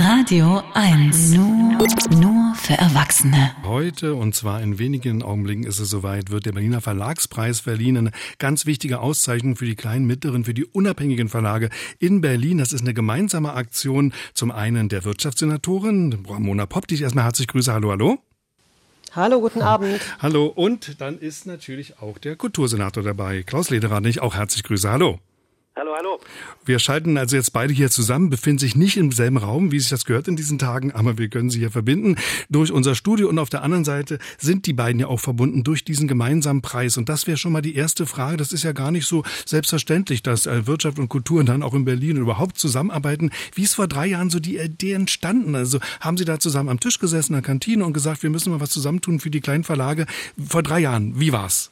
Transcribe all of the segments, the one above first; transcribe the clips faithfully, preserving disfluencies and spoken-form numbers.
Radio eins. Nur, nur für Erwachsene. Heute, und zwar in wenigen Augenblicken ist es soweit, wird der Berliner Verlagspreis verliehen. Eine ganz wichtige Auszeichnung für die kleinen, mittleren, für die unabhängigen Verlage in Berlin. Das ist eine gemeinsame Aktion. Zum einen der Wirtschaftssenatorin Ramona Popp, die ich erstmal herzlich grüße. Hallo, hallo. Hallo, guten Abend. Hallo, und dann ist natürlich auch der Kultursenator dabei, Klaus Lederer, den ich auch herzlich grüße. Hallo. Hallo, hallo. Wir schalten also jetzt beide hier zusammen, befinden sich nicht im selben Raum, wie sich das gehört in diesen Tagen, aber wir können sie hier verbinden durch unser Studio, und auf der anderen Seite sind die beiden ja auch verbunden durch diesen gemeinsamen Preis. Und das wäre schon mal die erste Frage. Das ist ja gar nicht so selbstverständlich, dass Wirtschaft und Kultur dann auch in Berlin überhaupt zusammenarbeiten. Wie ist vor drei Jahren so die Idee entstanden? Also haben Sie da zusammen am Tisch gesessen in der Kantine und gesagt, wir müssen mal was zusammentun für die kleinen Verlage? Vor drei Jahren, wie war's?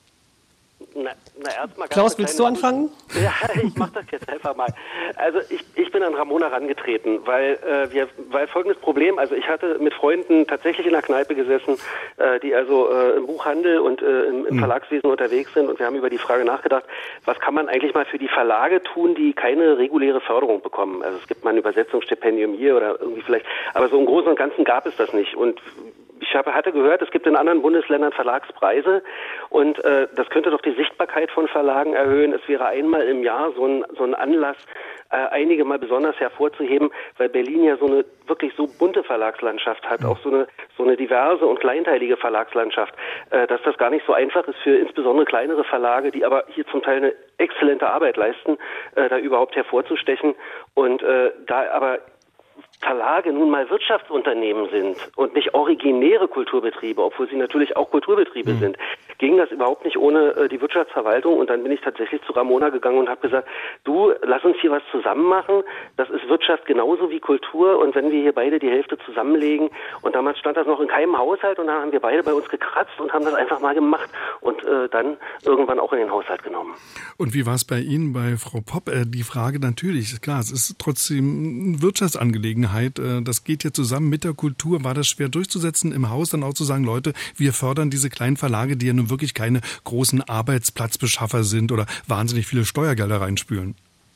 Na, na erst mal Klaus, willst du anfangen? Ja, ich mach das jetzt einfach mal. Also ich, ich bin an Ramona herangetreten, weil äh, wir, weil folgendes Problem, also ich hatte mit Freunden tatsächlich in der Kneipe gesessen, äh, die also äh, im Buchhandel und äh, im, im Verlagswesen unterwegs sind, und wir haben über die Frage nachgedacht, was kann man eigentlich mal für die Verlage tun, die keine reguläre Förderung bekommen. Also es gibt mal ein Übersetzungsstipendium hier oder irgendwie vielleicht, aber so im Großen und Ganzen gab es das nicht. Und ich habe, hatte gehört, es gibt in anderen Bundesländern Verlagspreise, und äh, das könnte doch die Sichtbarkeit von Verlagen erhöhen. Es wäre einmal im Jahr so ein, so ein Anlass, äh, einige mal besonders hervorzuheben, weil Berlin ja so eine wirklich so bunte Verlagslandschaft hat, auch so eine so eine diverse und kleinteilige Verlagslandschaft, äh, dass das gar nicht so einfach ist für insbesondere kleinere Verlage, die aber hier zum Teil eine exzellente Arbeit leisten, äh, da überhaupt hervorzustechen. Und äh, da aber Verlage nun mal Wirtschaftsunternehmen sind und nicht originäre Kulturbetriebe, obwohl sie natürlich auch Kulturbetriebe mhm. sind, ging das überhaupt nicht ohne äh, die Wirtschaftsverwaltung. Und dann bin ich tatsächlich zu Ramona gegangen und habe gesagt, du, lass uns hier was zusammen machen. Das ist Wirtschaft genauso wie Kultur, und wenn wir hier beide die Hälfte zusammenlegen, und damals stand das noch in keinem Haushalt, und dann haben wir beide bei uns gekratzt und haben das einfach mal gemacht und äh, dann irgendwann auch in den Haushalt genommen. Und wie war es bei Ihnen, bei Frau Popp? Äh, die Frage natürlich, ist klar, es ist trotzdem eine Wirtschaftsangelegenheit. Das geht hier zusammen mit der Kultur. War das schwer durchzusetzen im Haus, dann auch zu sagen, Leute, wir fördern diese kleinen Verlage, die ja nun wirklich keine großen Arbeitsplatzbeschaffer sind oder wahnsinnig viele Steuergelder reinspülen?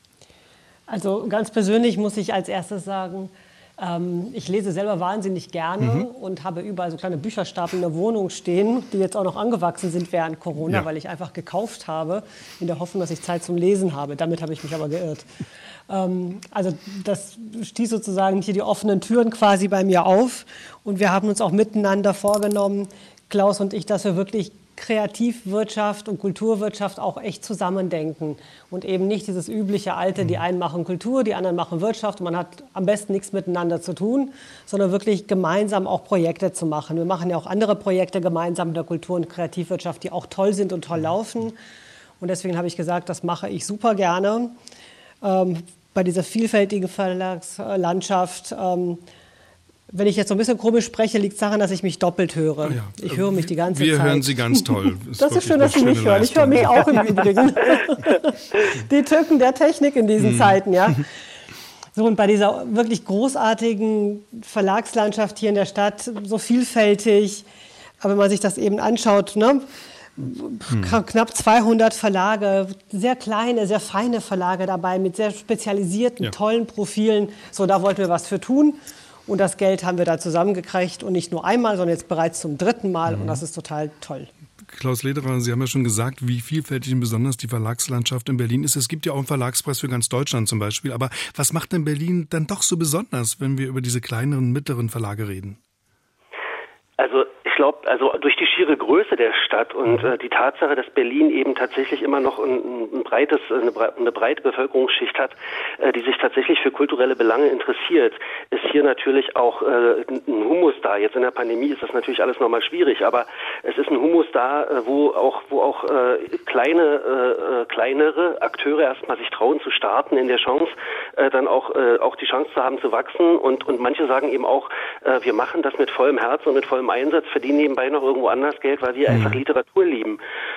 Also ganz persönlich muss ich als erstes sagen, ähm, ich lese selber wahnsinnig gerne mhm. und habe überall so kleine Bücherstapel in der Wohnung stehen, die jetzt auch noch angewachsen sind während Corona, ja. weil ich einfach gekauft habe, in der Hoffnung, dass ich Zeit zum Lesen habe. Damit habe ich mich aber geirrt. Also das stieß sozusagen hier die offenen Türen quasi bei mir auf, und wir haben uns auch miteinander vorgenommen, Klaus und ich, dass wir wirklich Kreativwirtschaft und Kulturwirtschaft auch echt zusammendenken und eben nicht dieses übliche Alte, die einen machen Kultur, die anderen machen Wirtschaft und man hat am besten nichts miteinander zu tun, sondern wirklich gemeinsam auch Projekte zu machen. Wir machen ja auch andere Projekte gemeinsam in der Kultur- und Kreativwirtschaft, die auch toll sind und toll laufen, und deswegen habe ich gesagt, das mache ich super gerne. Ähm, bei dieser vielfältigen Verlagslandschaft. Ähm, wenn ich jetzt so ein bisschen komisch spreche, liegt es daran, dass ich mich doppelt höre. Ja, ich höre mich die ganze wir Zeit. Wir hören Sie ganz toll. Ist das ist schön, dass Sie mich hören. Ich höre mich auch im Übrigen. Die Tücken der Technik in diesen hm. Zeiten, ja. So, und bei dieser wirklich großartigen Verlagslandschaft hier in der Stadt, so vielfältig, aber wenn man sich das eben anschaut, ne, Hm. knapp zweihundert Verlage, sehr kleine, sehr feine Verlage dabei mit sehr spezialisierten, ja. tollen Profilen. So, da wollten wir was für tun. Und das Geld haben wir da zusammengekriegt. Und nicht nur einmal, sondern jetzt bereits zum dritten Mal. Mhm. Und das ist total toll. Klaus Lederer, Sie haben ja schon gesagt, wie vielfältig und besonders die Verlagslandschaft in Berlin ist. Es gibt ja auch einen Verlagspreis für ganz Deutschland zum Beispiel. Aber was macht denn Berlin dann doch so besonders, wenn wir über diese kleineren, mittleren Verlage reden? Also ich glaube, also durch die schiere Größe der Stadt und äh, die Tatsache, dass Berlin eben tatsächlich immer noch ein, ein breites, eine, eine breite Bevölkerungsschicht hat, äh, die sich tatsächlich für kulturelle Belange interessiert, ist hier natürlich auch äh, ein Humus da. Jetzt in der Pandemie ist das natürlich alles nochmal schwierig, aber es ist ein Humus da, äh, wo auch wo auch äh, kleine äh, kleinere Akteure erstmal sich trauen zu starten, in der Chance äh, dann auch äh, auch die Chance zu haben zu wachsen, und und manche sagen eben auch, äh, wir machen das mit vollem Herz und mit vollem Einsatz, verdienen nebenbei noch irgendwo anders Geld, weil wir mhm. einfach Literatur lieben.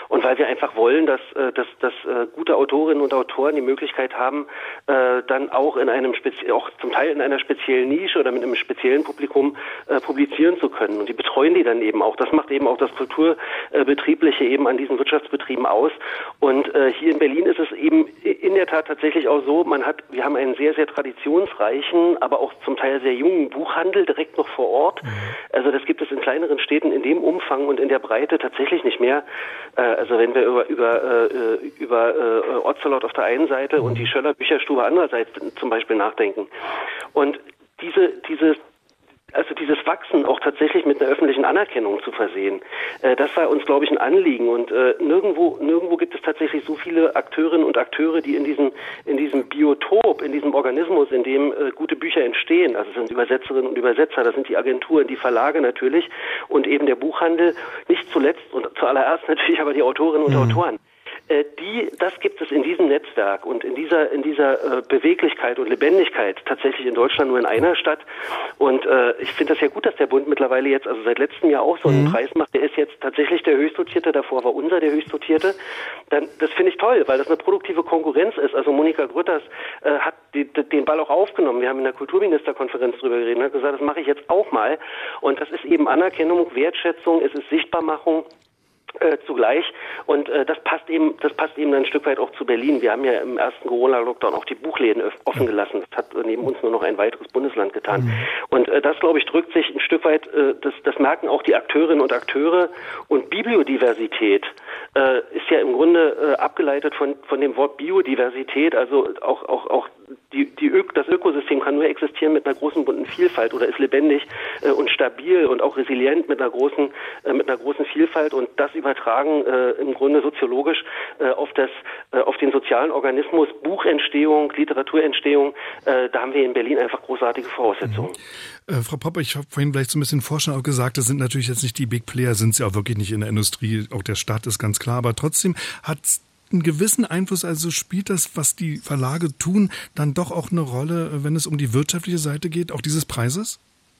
und weil wir einfach wollen, dass, äh, dass, dass äh, gute Autorinnen und Autoren die Möglichkeit haben, äh, dann auch in einem Spezi- auch zum Teil in einer speziellen Nische oder mit einem speziellen Publikum äh, publizieren zu können. Und die betreuen die dann eben auch. Das macht eben auch das Kulturbetriebliche eben an diesen Wirtschaftsbetrieben aus. Und äh, hier in Berlin ist es eben in der Tat tatsächlich auch so, man hat, wir haben einen sehr, sehr traditionsreichen, aber auch zum Teil sehr jungen Buchhandel direkt noch vor Ort. Mhm. Also das gibt es in kleineren Städten in dem Umfang und in der Breite tatsächlich nicht mehr. Äh, also wenn wir über über äh, über äh, Ocelot auf der einen Seite mhm. und die Schöller Bücherstube andererseits zum Beispiel nachdenken. Und diese diese Also dieses Wachsen auch tatsächlich mit einer öffentlichen Anerkennung zu versehen, äh, das war uns, glaube ich, ein Anliegen. Und äh, nirgendwo, nirgendwo gibt es tatsächlich so viele Akteurinnen und Akteure, die in diesem, in diesem Biotop, in diesem Organismus, in dem äh, gute Bücher entstehen. Also es sind Übersetzerinnen und Übersetzer, das sind die Agenturen, die Verlage natürlich und eben der Buchhandel. Nicht zuletzt und zuallererst natürlich aber die Autorinnen und mhm. Autoren. Die, das gibt es in diesem Netzwerk und in dieser in dieser äh, Beweglichkeit und Lebendigkeit tatsächlich in Deutschland nur in einer Stadt. Und äh, ich finde das ja gut, dass der Bund mittlerweile jetzt, also seit letztem Jahr auch so einen mhm. Preis macht. Der ist jetzt tatsächlich der höchstdotierte, davor war unser der höchstdotierte. Dann, das finde ich toll, weil das eine produktive Konkurrenz ist. Also Monika Grütters äh, hat die, die, den Ball auch aufgenommen. Wir haben in der Kulturministerkonferenz drüber geredet und hat gesagt, das mache ich jetzt auch mal. Und das ist eben Anerkennung, Wertschätzung, es ist Sichtbarmachung. Äh, zugleich und äh, das passt eben, das passt eben ein Stück weit auch zu Berlin. Wir haben ja im ersten Corona-Lockdown auch die Buchläden öff- offen gelassen. Das hat neben uns nur noch ein weiteres Bundesland getan. Mhm. Und äh, das, glaube ich, drückt sich ein Stück weit, äh, das, das merken auch die Akteurinnen und Akteure. Und Bibliodiversität äh, ist ja im Grunde äh, abgeleitet von von dem Wort Biodiversität, also auch auch auch die, die Ö- das Ökosystem kann nur existieren mit einer großen bunten Vielfalt oder ist lebendig äh, und stabil und auch resilient mit einer großen äh, mit einer großen Vielfalt und das übertragen äh, im Grunde soziologisch äh, auf das äh, auf den sozialen Organismus Buchentstehung, Literaturentstehung. Äh, da haben wir in Berlin einfach großartige Voraussetzungen. Mhm. Äh, Frau Popp, ich habe vorhin vielleicht so ein bisschen Vorstand auch gesagt, das sind natürlich jetzt nicht die Big Player, sind sie auch wirklich nicht in der Industrie, auch der Stadt ist ganz klar, aber trotzdem hat einen gewissen Einfluss, also spielt das, was die Verlage tun, dann doch auch eine Rolle, wenn es um die wirtschaftliche Seite geht, auch dieses Preises?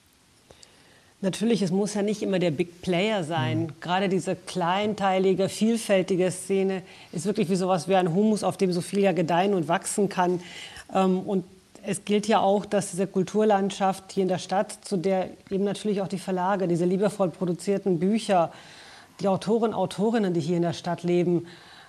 Natürlich, es muss ja nicht immer der Big Player sein. Mhm. Gerade diese kleinteilige, vielfältige Szene ist wirklich wie sowas wie ein Humus, auf dem so viel ja gedeihen und wachsen kann. Und es gilt ja auch, dass diese Kulturlandschaft hier in der Stadt, zu der eben natürlich auch die Verlage, diese liebevoll produzierten Bücher, die Autoren, Autorinnen, die hier in der Stadt leben,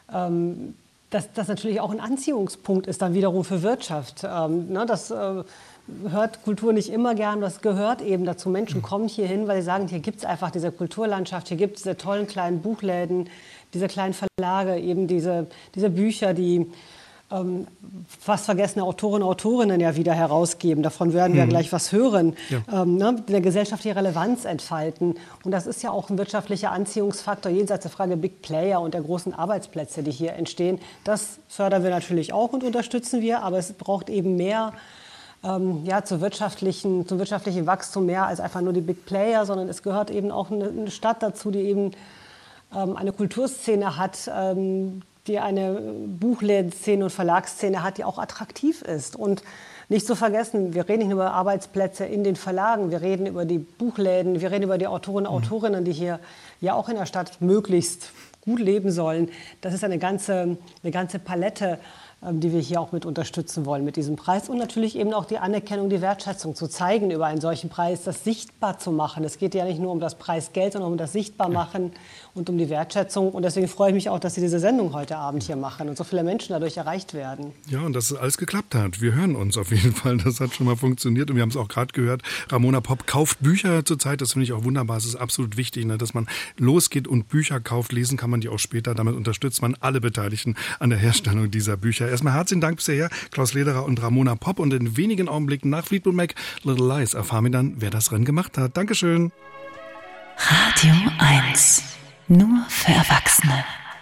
dass das natürlich auch ein Anziehungspunkt ist dann wiederum für Wirtschaft. Das hört Kultur nicht immer gern, das gehört eben dazu. Menschen kommen hier hin, weil sie sagen, hier gibt es einfach diese Kulturlandschaft, hier gibt es diese tollen kleinen Buchläden, diese kleinen Verlage, eben diese, diese Bücher, die ähm, fast vergessene Autorinnen und Autorinnen ja wieder herausgeben. Davon werden wir hm. gleich was hören. Ja. Ähm, ne, der gesellschaftliche Relevanz entfalten. Und das ist ja auch ein wirtschaftlicher Anziehungsfaktor, jenseits der Frage Big Player und der großen Arbeitsplätze, die hier entstehen. Das fördern wir natürlich auch und unterstützen wir, aber es braucht eben mehr ähm, ja, zu wirtschaftlichen, zum wirtschaftlichen Wachstum, mehr als einfach nur die Big Player, sondern es gehört eben auch eine, eine Stadt dazu, die eben ähm, eine Kulturszene hat, ähm, die eine Buchlädenszene und Verlagsszene hat, die auch attraktiv ist. Und nicht zu vergessen, wir reden nicht nur über Arbeitsplätze in den Verlagen, wir reden über die Buchläden, wir reden über die Autorinnen und Autorinnen, die hier ja auch in der Stadt möglichst gut leben sollen. Das ist eine ganze, eine ganze Palette, die wir hier auch mit unterstützen wollen mit diesem Preis. Und natürlich eben auch die Anerkennung, die Wertschätzung zu zeigen über einen solchen Preis, das sichtbar zu machen. Es geht ja nicht nur um das Preisgeld, sondern um das Sichtbarmachen und um die Wertschätzung. Und deswegen freue ich mich auch, dass Sie diese Sendung heute Abend hier machen und so viele Menschen dadurch erreicht werden. Ja, und dass es alles geklappt hat. Wir hören uns auf jeden Fall. Das hat schon mal funktioniert. Und wir haben es auch gerade gehört. Ramona Popp kauft Bücher zurzeit. Das finde ich auch wunderbar. Es ist absolut wichtig, ne, dass man losgeht und Bücher kauft. Lesen kann man die auch später. Damit unterstützt man alle Beteiligten an der Herstellung dieser Bücher. Erstmal herzlichen Dank bisher, Klaus Lederer und Ramona Popp. Und in wenigen Augenblicken nach Fleetwood Mac, Little Lies, erfahren wir dann, wer das Rennen gemacht hat. Dankeschön. Radio eins. Nur für Erwachsene.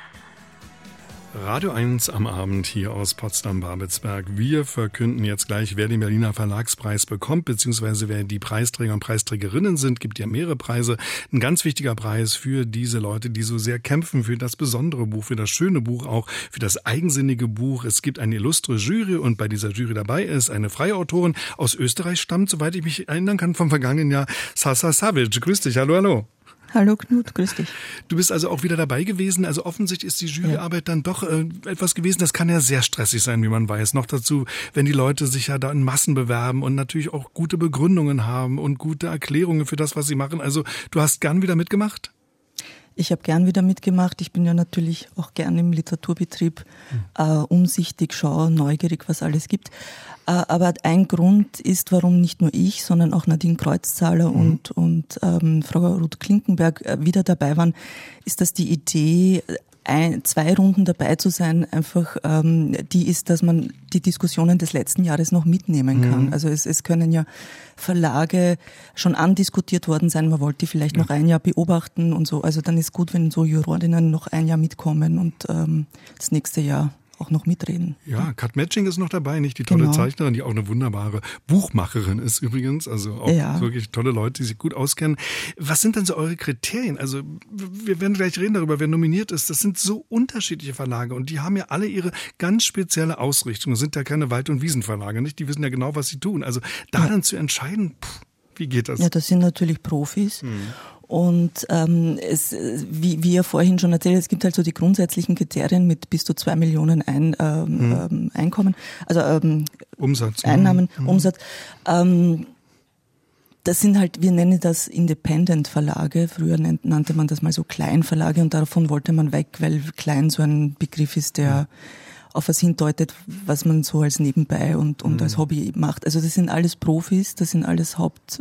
Radio eins am Abend hier aus Potsdam-Babelsberg. Wir verkünden jetzt gleich, wer den Berliner Verlagspreis bekommt, beziehungsweise wer die Preisträger und Preisträgerinnen sind. Gibt ja mehrere Preise. Ein ganz wichtiger Preis für diese Leute, die so sehr kämpfen für das besondere Buch, für das schöne Buch, auch für das eigensinnige Buch. Es gibt eine illustre Jury und bei dieser Jury dabei ist eine freie Autorin aus Österreich, stammt, soweit ich mich erinnern kann, vom vergangenen Jahr, Sasa Savic. Grüß dich, hallo, hallo. Hallo Knut, grüß dich. Du bist also auch wieder dabei gewesen. Also offensichtlich ist die Juryarbeit ja. dann doch äh, etwas gewesen, das kann ja sehr stressig sein, wie man weiß. Noch dazu, wenn die Leute sich ja da in Massen bewerben und natürlich auch gute Begründungen haben und gute Erklärungen für das, was sie machen. Also du hast gern wieder mitgemacht? Ich habe gern wieder mitgemacht. Ich bin ja natürlich auch gern im Literaturbetrieb äh, umsichtig, schaue, neugierig, was alles gibt. Äh, aber ein Grund ist, warum nicht nur ich, sondern auch Nadine Kreuzzahler mhm. und, und ähm, Frau Ruth Klinkenberg äh, wieder dabei waren, ist, dass die Idee, ein, zwei Runden dabei zu sein, einfach ähm, die ist, dass man die Diskussionen des letzten Jahres noch mitnehmen kann. Mhm. Also es, es können ja Verlage schon andiskutiert worden sein, man wollte die vielleicht ja. noch ein Jahr beobachten und so. Also dann ist gut, wenn so Jurorinnen noch ein Jahr mitkommen und ähm, das nächste Jahr auch noch mitreden. Ja, Kat Matching ist noch dabei, nicht? Die tolle genau. Zeichnerin, die auch eine wunderbare Buchmacherin ist übrigens. Also auch ja. wirklich tolle Leute, die sich gut auskennen. Was sind denn so eure Kriterien? Also wir werden gleich reden darüber, wer nominiert ist. Das sind so unterschiedliche Verlage und die haben ja alle ihre ganz spezielle Ausrichtung. Das sind ja keine Wald- und Wiesenverlage, nicht? Die wissen ja genau, was sie tun. Also da ja. dann zu entscheiden, pff, wie geht das? Ja, das sind natürlich Profis. Hm. Und ähm, es, wie, wie ihr vorhin schon erzählt, es gibt halt so die grundsätzlichen Kriterien mit bis zu zwei Millionen ein, ähm, mhm. ähm, Einkommen, also ähm, Umsatz, Einnahmen, mhm. Umsatz. Ähm, das sind halt, wir nennen das Independent-Verlage. Früher nannte man das mal so Kleinverlage und davon wollte man weg, weil klein so ein Begriff ist, der mhm. auf was hindeutet, was man so als nebenbei und, und mhm. als Hobby macht. Also das sind alles Profis, das sind alles haupt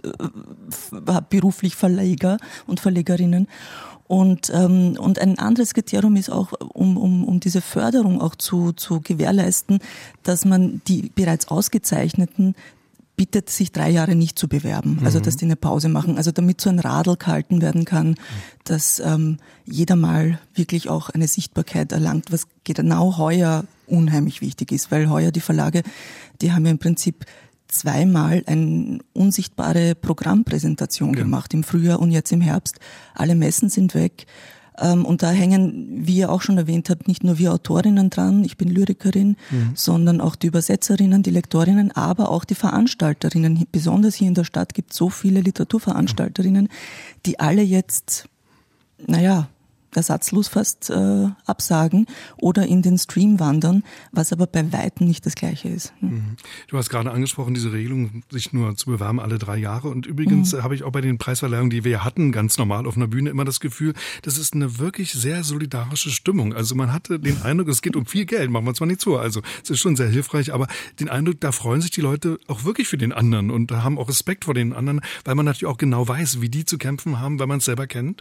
äh, beruflich Verleger und Verlegerinnen. Und, ähm, und ein anderes Kriterium ist auch, um, um, um diese Förderung auch zu, zu gewährleisten, dass man die bereits Ausgezeichneten bittet, sich drei Jahre nicht zu bewerben, also dass die eine Pause machen, also damit so ein Radl gehalten werden kann, dass ähm, jeder mal wirklich auch eine Sichtbarkeit erlangt, was genau heuer unheimlich wichtig ist, weil heuer die Verlage, die haben ja im Prinzip zweimal eine unsichtbare Programmpräsentation ja. gemacht, im Frühjahr und jetzt im Herbst. Alle Messen sind weg. Und da hängen, wie ihr auch schon erwähnt habt, nicht nur wir Autorinnen dran, ich bin Lyrikerin, mhm. sondern auch die Übersetzerinnen, die Lektorinnen, aber auch die Veranstalterinnen. Besonders hier in der Stadt gibt es so viele Literaturveranstalterinnen, die alle jetzt, naja, ersatzlos fast äh, absagen oder in den Stream wandern, was aber bei Weitem nicht das Gleiche ist. Mhm. Du hast gerade angesprochen, diese Regelung, sich nur zu bewerben alle drei Jahre. Und übrigens mhm. habe ich auch bei den Preisverleihungen, die wir hatten, ganz normal auf einer Bühne, immer das Gefühl, das ist eine wirklich sehr solidarische Stimmung. Also man hatte den Eindruck, es geht um viel Geld, machen wir zwar nicht vor. Also es ist schon sehr hilfreich, aber den Eindruck, da freuen sich die Leute auch wirklich für den anderen und haben auch Respekt vor den anderen, weil man natürlich auch genau weiß, wie die zu kämpfen haben, weil man es selber kennt.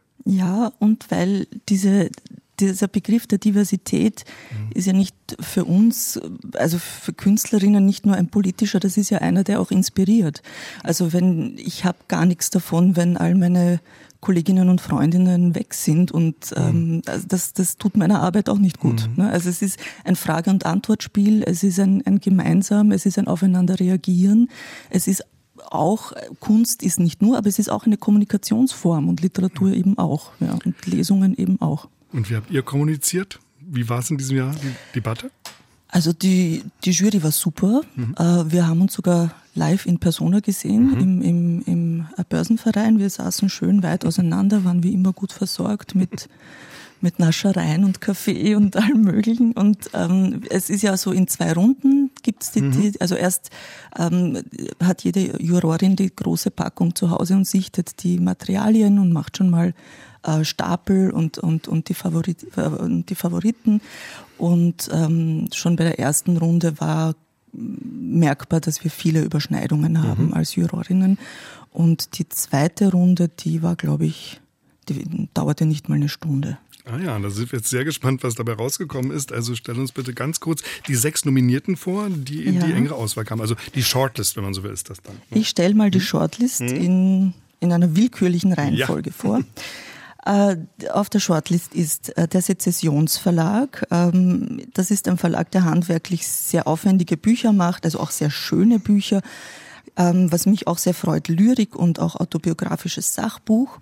Ja, und weil diese, dieser Begriff der Diversität mhm. ist ja nicht für uns, also für Künstlerinnen nicht nur ein politischer, das ist ja einer, der auch inspiriert. Also wenn, ich habe gar nichts davon, wenn all meine Kolleginnen und Freundinnen weg sind und ähm, das, das tut meiner Arbeit auch nicht gut. Mhm. Also es ist ein Frage- und Antwortspiel, es ist ein, ein gemeinsam, es ist ein Aufeinander reagieren, es ist auch, Kunst ist nicht nur, aber es ist auch eine Kommunikationsform und Literatur eben auch, ja, und Lesungen eben auch. Und wie habt ihr kommuniziert? Wie war es in diesem Jahr, die Debatte? Also die, die Jury war super. Mhm. Wir haben uns sogar live in Persona gesehen, mhm. im, im, im Börsenverein. Wir saßen schön weit auseinander, waren wie immer gut versorgt mit mit Naschereien und Kaffee und allem Möglichen. Und ähm, es ist ja so, in zwei Runden gibt's die, mhm. die also erst ähm, hat jede Jurorin die große Packung zu Hause und sichtet die Materialien und macht schon mal äh, Stapel und und und die, Favorit, äh, die Favoriten. Und ähm, schon bei der ersten Runde war merkbar, dass wir viele Überschneidungen haben mhm. als Jurorinnen. Und die zweite Runde, die war, glaube ich, die dauerte nicht mal eine Stunde. Ah ja, da sind wir jetzt sehr gespannt, was dabei rausgekommen ist. Also stell uns bitte ganz kurz die sechs Nominierten vor, die in ja. die engere Auswahl kamen. Also die Shortlist, wenn man so will, ist das dann. Ne? Ich stelle mal die Shortlist hm. in, in einer willkürlichen Reihenfolge ja. vor. Äh, auf der Shortlist ist äh, der Sezessionsverlag. Ähm, das ist ein Verlag, der handwerklich sehr aufwendige Bücher macht, also auch sehr schöne Bücher. Ähm, was mich auch sehr freut, Lyrik und auch autobiografisches Sachbuch.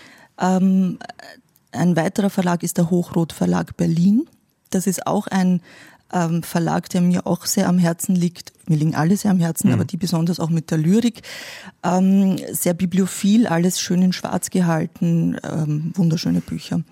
Ähm, Ein weiterer Verlag ist der Hochrot Verlag Berlin. Das ist auch ein ähm, Verlag, der mir auch sehr am Herzen liegt. Mir liegen alle sehr am Herzen, mhm. aber die besonders auch mit der Lyrik. Ähm, sehr bibliophil, alles schön in schwarz gehalten, ähm, wunderschöne Bücher.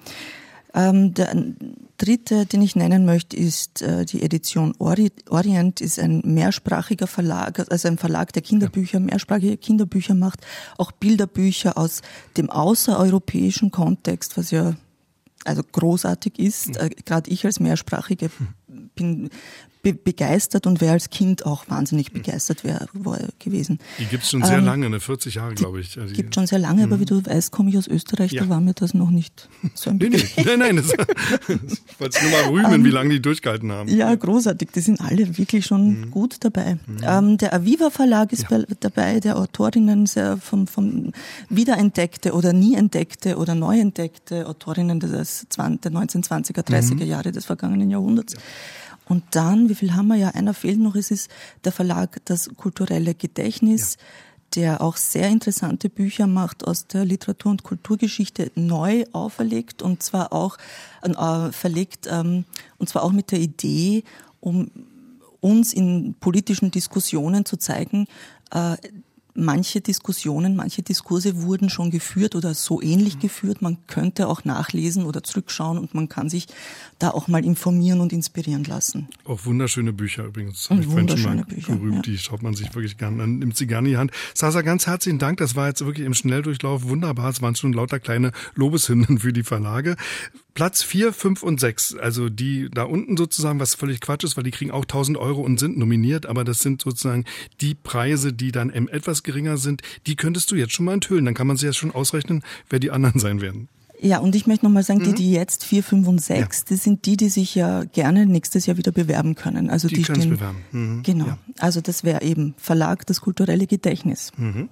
Ähm, der dritte, den ich nennen möchte, ist äh, die Edition Ori- Orient, ist ein mehrsprachiger Verlag, also ein Verlag, der Kinderbücher, mehrsprachige Kinderbücher macht, auch Bilderbücher aus dem außereuropäischen Kontext, was ja also großartig ist. Äh, gerade ich als Mehrsprachige bin be- begeistert und wäre als Kind auch wahnsinnig begeistert wär, war gewesen. Die gibt es schon sehr ähm, lange, ne? vierzig Jahre, glaube ich. Die gibt schon sehr lange, aber wie du weißt, komme ich aus Österreich, ja. Da war mir das noch nicht so ein nee, Begriff. nee, nein, nein, das, ich wollte es nur mal rühmen, um, wie lange die durchgehalten haben. Ja, großartig, die sind alle wirklich schon mhm. gut dabei. Mhm. Ähm, der Aviva Verlag ist ja. bei, dabei, der Autorinnen sehr vom, vom wiederentdeckte oder nie entdeckte oder neu entdeckte Autorinnen des der neunzehnhundertzwanziger, dreißiger mhm. Jahre des vergangenen Jahrhunderts. Ja. Und dann, wie viel haben wir ja? Einer fehlt noch, es ist der Verlag Das kulturelle Gedächtnis, ja. der auch sehr interessante Bücher macht aus der Literatur- und Kulturgeschichte, neu auferlegt und zwar auch äh, verlegt, ähm, und zwar auch mit der Idee, um uns in politischen Diskussionen zu zeigen, äh, manche Diskussionen, manche Diskurse wurden schon geführt oder so ähnlich geführt. Man könnte auch nachlesen oder zurückschauen und man kann sich da auch mal informieren und inspirieren lassen. Auch wunderschöne Bücher übrigens. Und wunderschöne Bücher, gerühmt, ja. Die schaut man sich wirklich gerne an, nimmt sie gerne in die Hand. Sasa, ganz herzlichen Dank. Das war jetzt wirklich im Schnelldurchlauf wunderbar. Es waren schon lauter kleine Lobeshymnen für die Verlage. Platz vier, fünf und sechs, also die da unten sozusagen, was völlig Quatsch ist, weil die kriegen auch tausend Euro und sind nominiert, aber das sind sozusagen die Preise, die dann etwas geringer sind, die könntest du jetzt schon mal enthüllen, dann kann man sich ja schon ausrechnen, wer die anderen sein werden. Ja, und ich möchte nochmal sagen, mhm. die, die jetzt vier, fünf und sechs, ja. das sind die, die sich ja gerne nächstes Jahr wieder bewerben können. Also die, die können sich bewerben. Mhm. Genau, ja. Also das wäre eben Verlag Das kulturelle Gedächtnis, mhm.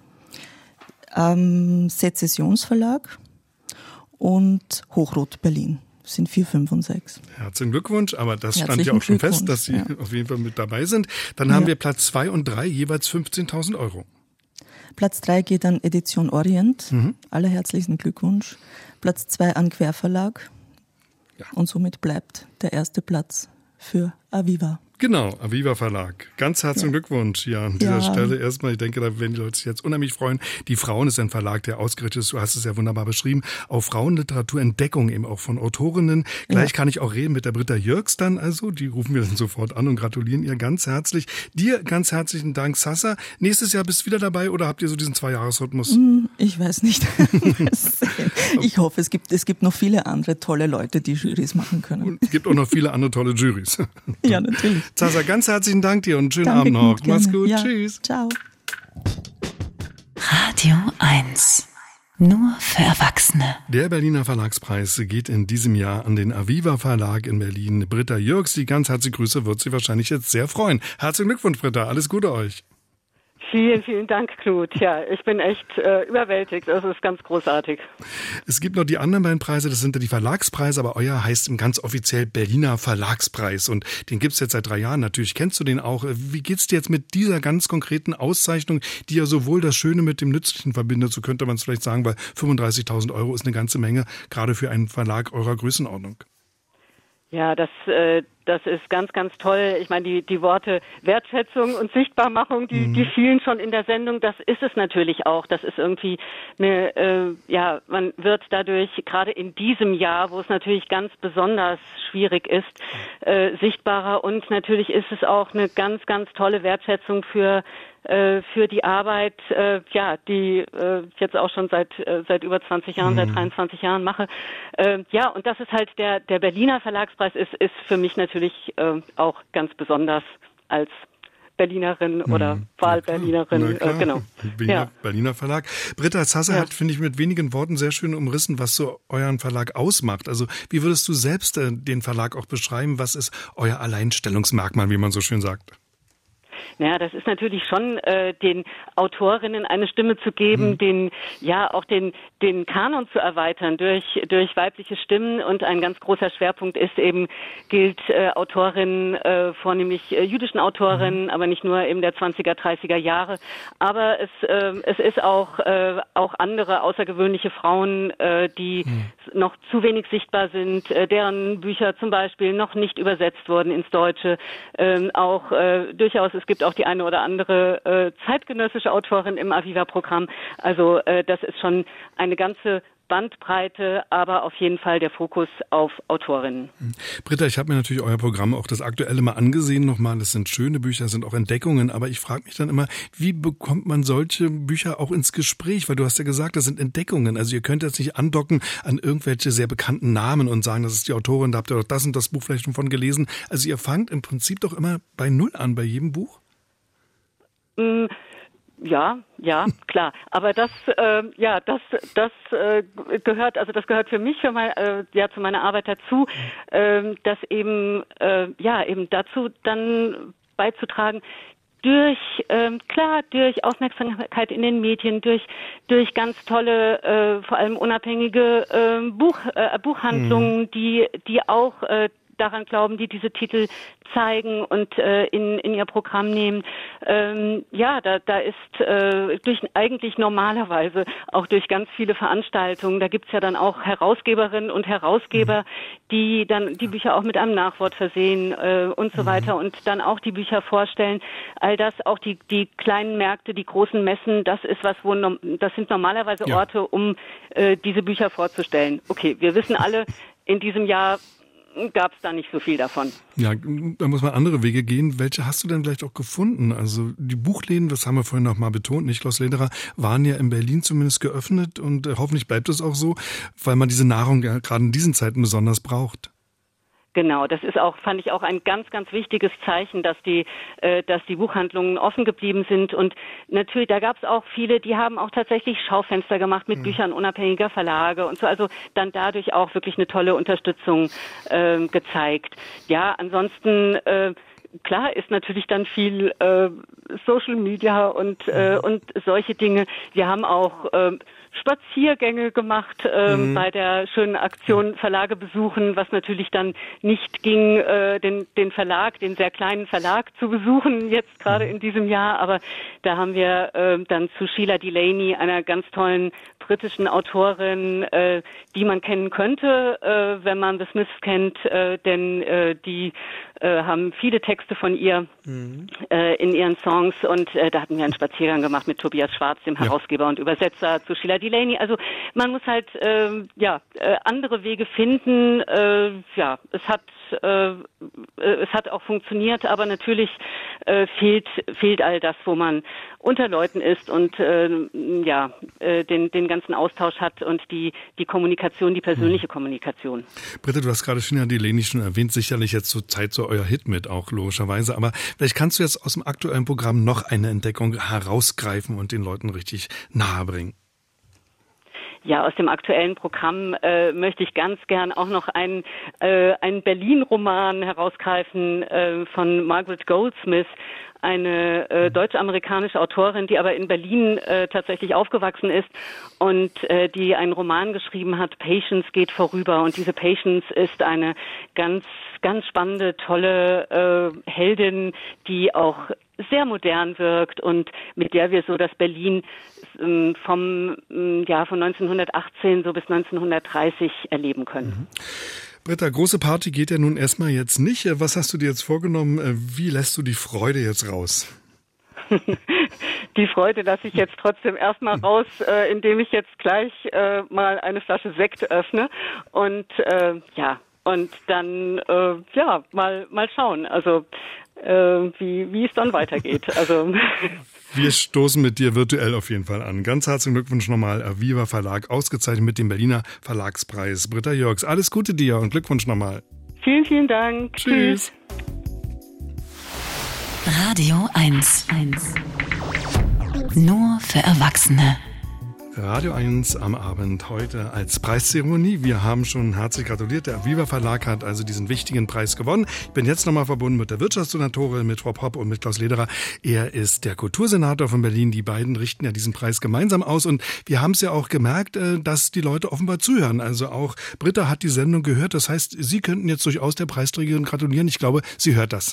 ähm, Sezessionsverlag und Hochrot Berlin. Das sind vier, fünf und sechs. Herzlichen Glückwunsch, aber das stand ja auch schon fest, dass Sie ja. auf jeden Fall mit dabei sind. Dann haben ja. wir Platz zwei und drei, jeweils fünfzehntausend Euro. Platz drei geht an Edition Orient. Mhm. Allerherzlichen Glückwunsch. Platz zwei an Querverlag. Ja. Und somit bleibt der erste Platz für Aviva. Genau, Aviva Verlag. Ganz herzlichen ja. Glückwunsch hier an dieser ja. Stelle. Erstmal, ich denke, da werden die Leute sich jetzt unheimlich freuen. Die Frauen ist ein Verlag, der ausgerichtet ist, du hast es ja wunderbar beschrieben, auf Frauenliteraturentdeckung eben auch von Autorinnen. Gleich ja. kann ich auch reden mit der Britta Jürgs dann also. Die rufen wir dann sofort an und gratulieren ihr ganz herzlich. Dir ganz herzlichen Dank, Sasa. Nächstes Jahr bist du wieder dabei oder habt ihr so diesen Zwei-Jahres-Rhythmus? Ich weiß nicht. Ich hoffe, es gibt, es gibt noch viele andere tolle Leute, die Jurys machen können. Und es gibt auch noch viele andere tolle Jurys. Ja, natürlich. Sasa, ganz herzlichen Dank dir und einen schönen Danke, Abend noch. Gut, Mach's gut. Ja. Tschüss. Ciao. Radio eins. Nur für Erwachsene. Der Berliner Verlagspreis geht in diesem Jahr an den Aviva Verlag in Berlin. Britta Jürgs, die ganz herzliche Grüße, wird sie wahrscheinlich jetzt sehr freuen. Herzlichen Glückwunsch, Britta. Alles Gute euch. Vielen, vielen Dank, Knut. Ja, ich bin echt äh, überwältigt. Das ist ganz großartig. Es gibt noch die anderen beiden Preise, das sind ja die Verlagspreise, aber euer heißt ganz offiziell Berliner Verlagspreis und den gibt's jetzt seit drei Jahren. Natürlich kennst du den auch. Wie geht's dir jetzt mit dieser ganz konkreten Auszeichnung, die ja sowohl das Schöne mit dem Nützlichen verbindet, so könnte man es vielleicht sagen, weil fünfunddreißigtausend Euro ist eine ganze Menge, gerade für einen Verlag eurer Größenordnung. Ja, das, äh, das ist ganz, ganz toll. Ich meine, die, die Worte Wertschätzung und Sichtbarmachung, die, mhm. die fielen schon in der Sendung. Das ist es natürlich auch. Das ist irgendwie eine, äh, ja, man wird dadurch gerade in diesem Jahr, wo es natürlich ganz besonders schwierig ist, äh, sichtbarer. Und natürlich ist es auch eine ganz, ganz tolle Wertschätzung für für die Arbeit, äh, ja, die äh, ich jetzt auch schon seit äh, seit über zwanzig Jahren, mhm. seit dreiundzwanzig Jahren mache. Äh, ja, und das ist halt der der Berliner Verlagspreis ist ist für mich natürlich äh, auch ganz besonders als Berlinerin oder mhm. Wahlberlinerin, äh, genau. Berliner, ja. Berliner Verlag. Britta Sasa ja. hat, finde ich, mit wenigen Worten sehr schön umrissen, was so euren Verlag ausmacht. Also wie würdest du selbst äh, den Verlag auch beschreiben? Was ist euer Alleinstellungsmerkmal, wie man so schön sagt? naja, das ist natürlich schon äh, den Autorinnen eine Stimme zu geben, mhm. den, ja, auch den, den Kanon zu erweitern durch, durch weibliche Stimmen. Und ein ganz großer Schwerpunkt ist eben, gilt äh, Autorinnen, äh, vornehmlich äh, jüdischen Autorinnen, mhm. aber nicht nur eben der zwanziger, dreißiger Jahre. Aber es, äh, es ist auch, äh, auch andere außergewöhnliche Frauen, äh, die mhm. noch zu wenig sichtbar sind, äh, deren Bücher zum Beispiel noch nicht übersetzt wurden ins Deutsche. Ähm, auch äh, durchaus, es gibt auch die eine oder andere äh, zeitgenössische Autorin im Aviva-Programm. Also äh, das ist schon eine ganze Bandbreite, aber auf jeden Fall der Fokus auf Autorinnen. Britta, ich habe mir natürlich euer Programm, auch das aktuelle, mal angesehen nochmal. Das sind schöne Bücher, sind auch Entdeckungen, aber ich frage mich dann immer, wie bekommt man solche Bücher auch ins Gespräch? Weil du hast ja gesagt, das sind Entdeckungen. Also ihr könnt jetzt nicht andocken an irgendwelche sehr bekannten Namen und sagen, das ist die Autorin, da habt ihr doch das und das Buch vielleicht schon von gelesen. Also ihr fangt im Prinzip doch immer bei Null an, bei jedem Buch? Mm. Ja, ja, klar. Aber das, äh, ja, das, das äh, gehört, also das gehört für mich, für mein, äh, ja, zu meiner Arbeit dazu, äh, das eben, äh, ja, eben dazu dann beizutragen, durch, äh, klar, durch Aufmerksamkeit in den Medien, durch, durch ganz tolle, äh, vor allem unabhängige äh, Buch, äh, Buchhandlungen, mhm. die, die auch äh, daran glauben, die diese Titel zeigen und äh, in, in ihr Programm nehmen. Ähm, ja, da, da ist äh, durch eigentlich normalerweise auch durch ganz viele Veranstaltungen, da gibt's ja dann auch Herausgeberinnen und Herausgeber, die dann die Bücher auch mit einem Nachwort versehen äh, und so weiter und dann auch die Bücher vorstellen. All das, auch die, die kleinen Märkte, die großen Messen, das ist was, wo das sind normalerweise ja. Orte, um äh, diese Bücher vorzustellen. Okay, wir wissen alle, in diesem Jahr gab es da nicht so viel davon. Ja, da muss man andere Wege gehen. Welche hast du denn vielleicht auch gefunden? Also die Buchläden, das haben wir vorhin noch mal betont, Niklas Lederer, waren ja in Berlin zumindest geöffnet und äh, hoffentlich bleibt es auch so, weil man diese Nahrung ja gerade in diesen Zeiten besonders braucht. Genau, das ist auch, fand ich auch ein ganz, ganz wichtiges Zeichen, dass die, äh, dass die Buchhandlungen offen geblieben sind. Und natürlich, da gab es auch viele, die haben auch tatsächlich Schaufenster gemacht mit mhm. Büchern unabhängiger Verlage und so. Also dann dadurch auch wirklich eine tolle Unterstützung äh, gezeigt. Ja, ansonsten äh, klar ist natürlich dann viel äh, Social Media und äh, und solche Dinge. Wir haben auch äh, Spaziergänge gemacht ähm, mhm. bei der schönen Aktion Verlage besuchen, was natürlich dann nicht ging, äh, den, den Verlag, den sehr kleinen Verlag zu besuchen, jetzt gerade in diesem Jahr. Aber da haben wir äh, dann zu Sheila Delaney, einer ganz tollen britischen Autorin, äh, die man kennen könnte, äh, wenn man The Smiths kennt, äh, denn äh, die äh, haben viele Texte von ihr mhm. äh, in ihren Songs und äh, da hatten wir einen Spaziergang gemacht mit Tobias Schwarz, dem ja. Herausgeber und Übersetzer zu Sheila Delaney. Also man muss halt äh, ja äh, andere Wege finden. Äh, ja, es hat äh, es hat auch funktioniert, aber natürlich äh, fehlt fehlt all das, wo man unter Leuten ist und äh, ja äh, den den ganzen Austausch hat und die die Kommunikation, die persönliche hm. Kommunikation. Britta, du hast gerade Sheila Delaney schon erwähnt, sicherlich jetzt zur Zeit so euer Hit mit auch logischerweise, aber vielleicht kannst du jetzt aus dem aktuellen Programm noch eine Entdeckung herausgreifen und den Leuten richtig nahe bringen. Ja, aus dem aktuellen Programm äh, möchte ich ganz gern auch noch einen, äh, einen Berlin-Roman herausgreifen äh, von Margaret Goldsmith, eine äh, deutsch-amerikanische Autorin, die aber in Berlin äh, tatsächlich aufgewachsen ist und äh, die einen Roman geschrieben hat, Patience geht vorüber. Und diese Patience ist eine ganz, ganz spannende, tolle äh, Heldin, die auch sehr modern wirkt und mit der wir so das Berlin ähm, vom ähm, ja von neunzehnhundertachtzehn so bis neunzehnhundertdreißig erleben können. Mhm. Britta, große Party geht ja nun erstmal jetzt nicht. Was hast du dir jetzt vorgenommen? Wie lässt du die Freude jetzt raus? Die Freude lasse ich jetzt trotzdem erstmal raus, äh, indem ich jetzt gleich äh, mal eine Flasche Sekt öffne und äh, ja und dann äh, ja mal mal schauen. Also Äh, wie, wie es dann weitergeht. Also wir stoßen mit dir virtuell auf jeden Fall an. Ganz herzlichen Glückwunsch nochmal, Aviva Verlag, ausgezeichnet mit dem Berliner Verlagspreis. Britta Jörgs, alles Gute dir und Glückwunsch nochmal. Vielen, vielen Dank. Tschüss. Radio eins. Nur für Erwachsene. Radio eins am Abend heute als Preiszeremonie. Wir haben schon herzlich gratuliert. Der Aviva Verlag hat also diesen wichtigen Preis gewonnen. Ich bin jetzt nochmal verbunden mit der Wirtschaftssenatorin, mit Frau Popp und mit Klaus Lederer. Er ist der Kultursenator von Berlin. Die beiden richten ja diesen Preis gemeinsam aus. Und wir haben es ja auch gemerkt, dass die Leute offenbar zuhören. Also auch Britta hat die Sendung gehört. Das heißt, Sie könnten jetzt durchaus der Preisträgerin gratulieren. Ich glaube, sie hört das.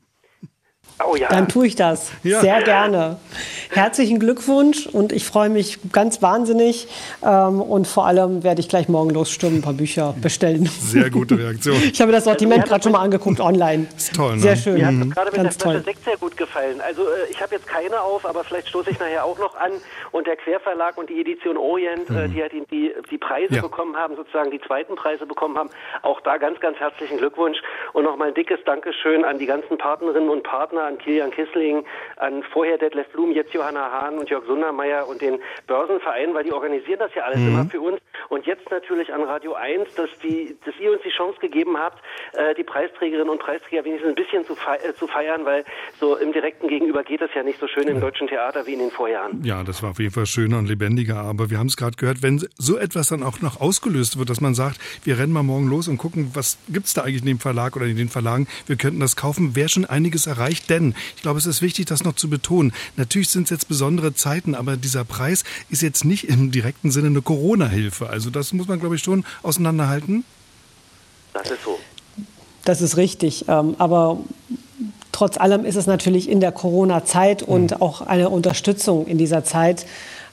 Oh ja. Dann tue ich das ja. Sehr gerne. Herzlichen Glückwunsch und ich freue mich ganz wahnsinnig ähm, und vor allem werde ich gleich morgen losstürmen, ein paar Bücher bestellen. Sehr gute Reaktion. Ich habe das Sortiment gerade schon mal angeguckt online. Ist toll, ne? Sehr schön. Mir hat es gerade mit der Flasche Sekt sehr gut gefallen. Also äh, ich habe jetzt keine auf, aber vielleicht stoße ich nachher auch noch an. Und der Querverlag und die Edition Orient, mhm. äh, die, die, die die Preise ja. bekommen haben, sozusagen die zweiten Preise bekommen haben, auch da ganz, ganz herzlichen Glückwunsch und nochmal ein dickes Dankeschön an die ganzen Partnerinnen und Partner, an Kilian Kissling, an vorher Detlef Blum, jetzt Johanna Hahn und Jörg Sundermeier und den Börsenverein, weil die organisieren das ja alles mhm. immer für uns. Und jetzt natürlich an Radio eins, dass, die, dass ihr uns die Chance gegeben habt, äh, die Preisträgerinnen und Preisträger wenigstens ein bisschen zu, fei- äh, zu feiern, weil so im direkten Gegenüber geht es ja nicht so schön im deutschen Theater wie in den Vorjahren. Ja, das war auf jeden Fall schöner und lebendiger, aber wir haben es gerade gehört, wenn so etwas dann auch noch ausgelöst wird, dass man sagt, wir rennen mal morgen los und gucken, was gibt's da eigentlich in dem Verlag oder in den Verlagen, wir könnten das kaufen, wäre schon einiges erreicht, denn ich glaube, es ist wichtig, das noch zu betonen. Natürlich sind es jetzt besondere Zeiten, aber dieser Preis ist jetzt nicht im direkten Sinne eine Corona-Hilfe. Also das muss man, glaube ich, schon auseinanderhalten. Das ist so. Das ist richtig. Aber trotz allem ist es natürlich in der Corona-Zeit und mhm. auch eine Unterstützung in dieser Zeit.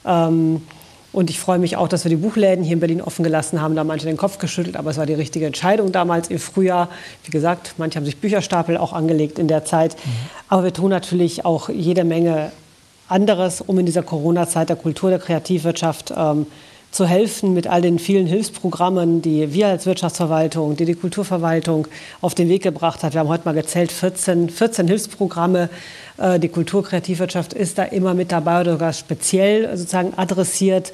Und ich freue mich auch, dass wir die Buchläden hier in Berlin offen gelassen haben. Da haben manche den Kopf geschüttelt, aber es war die richtige Entscheidung damals im Frühjahr. Wie gesagt, manche haben sich Bücherstapel auch angelegt in der Zeit. Mhm. Aber wir tun natürlich auch jede Menge anderes, um in dieser Corona-Zeit der Kultur, der Kreativwirtschaft ähm, zu helfen mit all den vielen Hilfsprogrammen, die wir als Wirtschaftsverwaltung, die die Kulturverwaltung auf den Weg gebracht hat. Wir haben heute mal gezählt, vierzehn, vierzehn Hilfsprogramme. Die Kultur-Kreativwirtschaft ist da immer mit dabei oder sogar speziell sozusagen adressiert.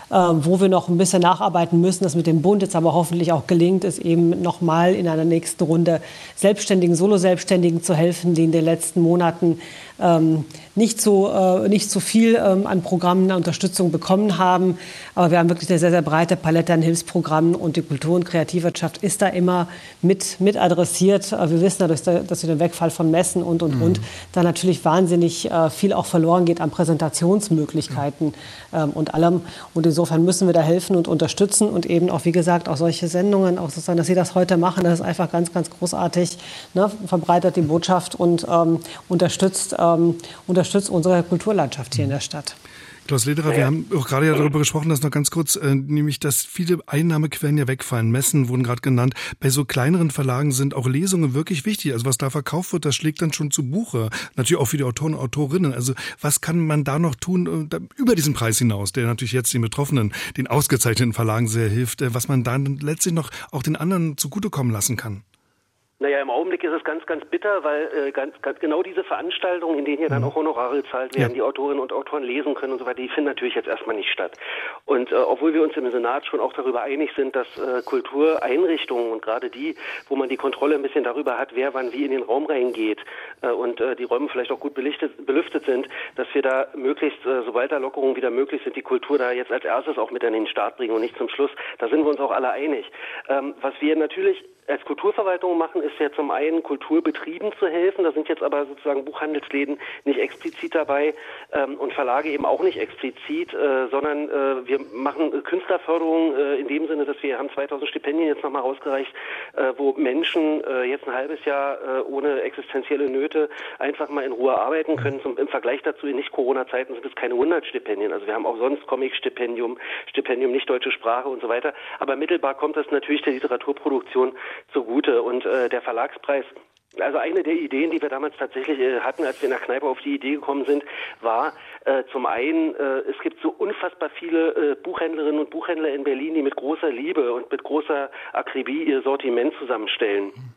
Wo wir noch ein bisschen nacharbeiten müssen, das mit dem Bund jetzt aber hoffentlich auch gelingt, ist eben nochmal in einer nächsten Runde Selbstständigen, Solo-Selbstständigen zu helfen, die in den letzten Monaten ähm, nicht so äh, nicht so viel ähm, an Programmen, an Unterstützung bekommen haben. Aber wir haben wirklich eine sehr, sehr breite Palette an Hilfsprogrammen und die Kultur- und Kreativwirtschaft ist da immer mit, mit adressiert. Wir wissen dadurch, dass durch den Wegfall von Messen und, und, mhm. und da natürlich wahnsinnig äh, viel auch verloren geht an Präsentationsmöglichkeiten ähm, und allem. Und insofern müssen wir da helfen und unterstützen und eben auch, wie gesagt, auch solche Sendungen, auch sozusagen, dass Sie das heute machen, das ist einfach ganz, ganz großartig, ne? Verbreitet die Botschaft und ähm, unterstützt, ähm, unterstützt unsere Kulturlandschaft hier in der Stadt. Klaus Lederer, wir haben auch gerade ja darüber gesprochen, dass noch ganz kurz, äh, nämlich, dass viele Einnahmequellen ja wegfallen. Messen wurden gerade genannt. Bei so kleineren Verlagen sind auch Lesungen wirklich wichtig. Also was da verkauft wird, das schlägt dann schon zu Buche. Natürlich auch für die Autoren und Autorinnen. Also was kann man da noch tun, äh, über diesen Preis hinaus, der natürlich jetzt den Betroffenen, den ausgezeichneten Verlagen sehr hilft, äh, was man dann letztlich noch auch den anderen zugutekommen lassen kann? Naja, im Augenblick ist es ganz, ganz bitter, weil äh, ganz, ganz genau diese Veranstaltungen, in denen ja dann auch Honorare gezahlt werden, ja. die Autorinnen und Autoren lesen können und so weiter, die finden natürlich jetzt erstmal nicht statt. Und äh, obwohl wir uns im Senat schon auch darüber einig sind, dass äh, Kultureinrichtungen und gerade die, wo man die Kontrolle ein bisschen darüber hat, wer wann wie in den Raum reingeht äh, und äh, die Räume vielleicht auch gut belichtet, belüftet sind, dass wir da möglichst, äh, sobald da Lockerungen wieder möglich sind, die Kultur da jetzt als erstes auch mit an den Start bringen und nicht zum Schluss. Da sind wir uns auch alle einig. Ähm, was wir natürlich als Kulturverwaltung machen, ist ja zum einen Kulturbetrieben zu helfen. Da sind jetzt aber sozusagen Buchhandelsläden nicht explizit dabei ähm, und Verlage eben auch nicht explizit, äh, sondern äh, wir machen Künstlerförderung äh, in dem Sinne, dass wir haben zweitausend Stipendien jetzt nochmal rausgereicht, äh, wo Menschen äh, jetzt ein halbes Jahr äh, ohne existenzielle Nöte einfach mal in Ruhe arbeiten können. Zum, im Vergleich dazu in Nicht-Corona-Zeiten sind es keine hundert Stipendien. Also wir haben auch sonst Comic-Stipendium, Stipendium nicht deutsche Sprache und so weiter. Aber mittelbar kommt das natürlich der Literaturproduktion zugute. Und äh, der Verlagspreis, also eine der Ideen, die wir damals tatsächlich äh, hatten, als wir in der Kneipe auf die Idee gekommen sind, war äh, zum einen, äh, es gibt so unfassbar viele äh, Buchhändlerinnen und Buchhändler in Berlin, die mit großer Liebe und mit großer Akribie ihr Sortiment zusammenstellen.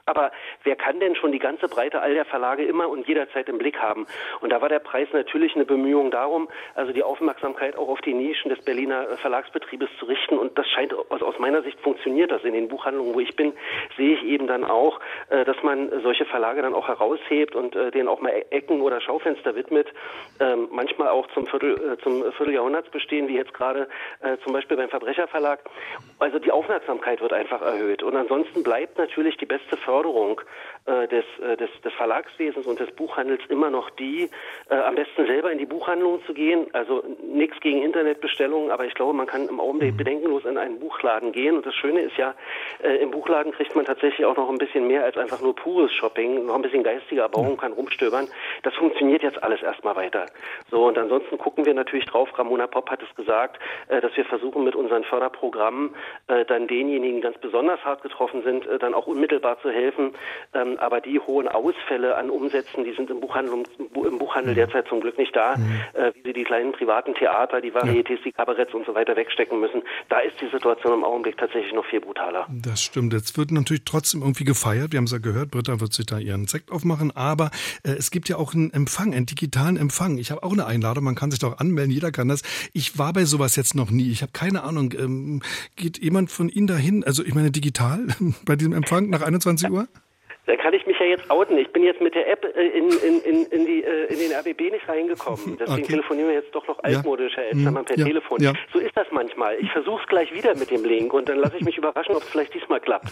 Aber wer kann denn schon die ganze Breite all der Verlage immer und jederzeit im Blick haben? Und da war der Preis natürlich eine Bemühung darum, also die Aufmerksamkeit auch auf die Nischen des Berliner Verlagsbetriebes zu richten. Und das scheint, aus, aus meiner Sicht funktioniert das. In den Buchhandlungen, wo ich bin, sehe ich eben dann auch, äh, dass man solche Verlage dann auch heraushebt und äh, denen auch mal Ecken oder Schaufenster widmet. Ähm, manchmal auch zum Viertel, äh, zum Vierteljahrhundertsbestehen, wie jetzt gerade äh, zum Beispiel beim Verbrecherverlag. Also die Aufmerksamkeit wird einfach erhöht. Und ansonsten bleibt natürlich die beste Förderung Förderung äh, des, äh, des, des Verlagswesens und des Buchhandels immer noch die, äh, am besten selber in die Buchhandlung zu gehen. Also nichts gegen Internetbestellungen, aber ich glaube, man kann im Augenblick bedenkenlos in einen Buchladen gehen. Und das Schöne ist ja, äh, im Buchladen kriegt man tatsächlich auch noch ein bisschen mehr als einfach nur pures Shopping, noch ein bisschen geistige Erbauung, kann rumstöbern. Das funktioniert jetzt alles erstmal weiter. So, und ansonsten gucken wir natürlich drauf, Ramona Popp hat es gesagt, äh, dass wir versuchen mit unseren Förderprogrammen äh, dann denjenigen, die ganz besonders hart getroffen sind, äh, dann auch unmittelbar zu helfen. Ähm, aber die hohen Ausfälle an Umsätzen, die sind im Buchhandel, im Buchhandel derzeit zum Glück nicht da, mhm. äh, wie sie die kleinen privaten Theater, die Varietés, die Kabaretts und so weiter wegstecken müssen. Da ist die Situation im Augenblick tatsächlich noch viel brutaler. Das stimmt. Jetzt wird natürlich trotzdem irgendwie gefeiert. Wir haben es ja gehört, Britta wird sich da ihren Sekt aufmachen. Aber äh, es gibt ja auch einen Empfang, einen digitalen Empfang. Ich habe auch eine Einladung, man kann sich doch anmelden, jeder kann das. Ich war bei sowas jetzt noch nie. Ich habe keine Ahnung. Ähm, geht jemand von Ihnen dahin? Also ich meine digital bei diesem Empfang nach einundzwanzig Uhr? Da kann ich mich ja jetzt outen. Ich bin jetzt mit der App in, in, in, in, die, in den R B B nicht reingekommen. Deswegen okay. telefonieren wir jetzt doch noch altmodischer, ja. jetzt per ja. Telefon. Ja. So ist das manchmal. Ich versuche es gleich wieder mit dem Link und dann lasse ich mich überraschen, ob es vielleicht diesmal klappt.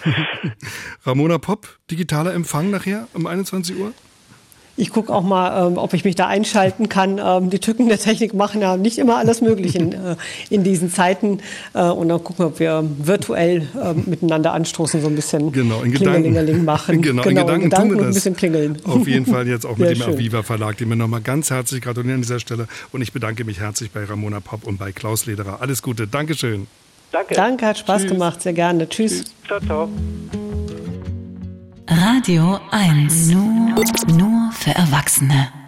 Ramona Popp, digitaler Empfang nachher um einundzwanzig Uhr? Ich gucke auch mal, ähm, ob ich mich da einschalten kann. Ähm, die Tücken der Technik machen ja nicht immer alles Mögliche in, äh, in diesen Zeiten. Äh, und dann gucken wir, ob wir virtuell äh, miteinander anstoßen, so ein bisschen genau, in Klingelingeling machen. Genau, genau, in Gedanken, in Gedanken tun wir das. Ein bisschen klingeln. Auf jeden Fall jetzt auch mit dem schön. Aviva Verlag, dem wir nochmal ganz herzlich gratulieren an dieser Stelle. Und ich bedanke mich herzlich bei Ramona Popp und bei Klaus Lederer. Alles Gute. Dankeschön. Danke. Danke, hat Spaß Tschüss. gemacht. Sehr gerne. Tschüss. Tschüss. Ciao, ciao. Radio eins. Nur, nur für Erwachsene.